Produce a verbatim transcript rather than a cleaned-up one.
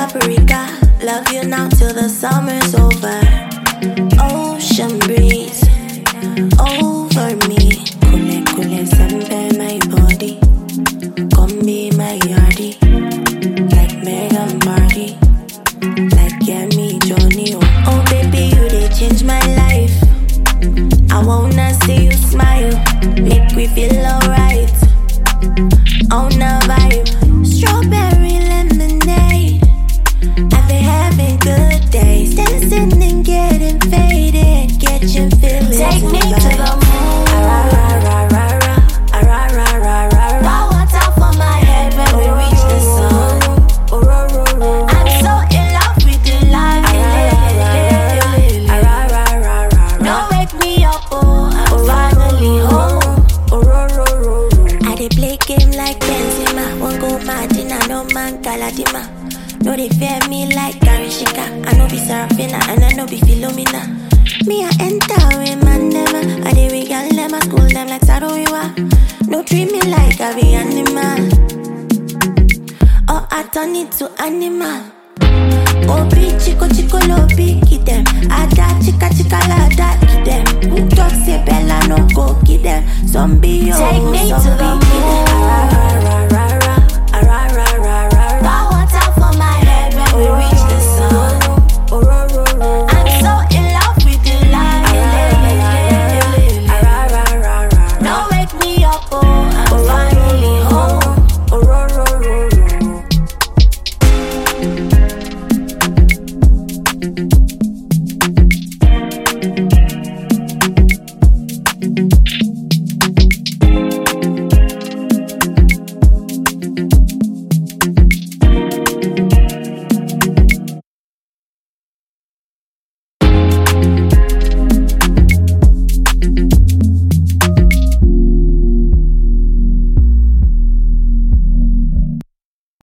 paprika. Love you now till the summer's over. Ocean breeze over me. Kule kule sempe my body. Come be my yardie. Like Megan Barty. Like Yemi Johnny. Oh, oh baby, you they change my life. I wanna see you smile. Make we feel alright. On a vibe. Strawberry lemonade. I've been having good days. Dancing and getting faded. Catching feelings. Take me to the moon. Ra ra ra ra ra. Ra ra ra ra ra. Pour water for my head when we reach the sun. I'm so in love with the life. Ra ra ra ra. Don't wake me up, oh, I'm finally home. I dey play game like Benzema. Won't go Martina, no man Galadima. No they fear me like Karishika. I know be Serafina and I know be Philomena. Me I enter with man never. I dey regal them, I school them like Saroiwa. No treat me like I be animal. Oh I turn it to animal. Obi chico chico lobi, get them. Ada chica chica lada, get them. Who talk say Bella no go, get them. Zombie yo, Take me to the moon.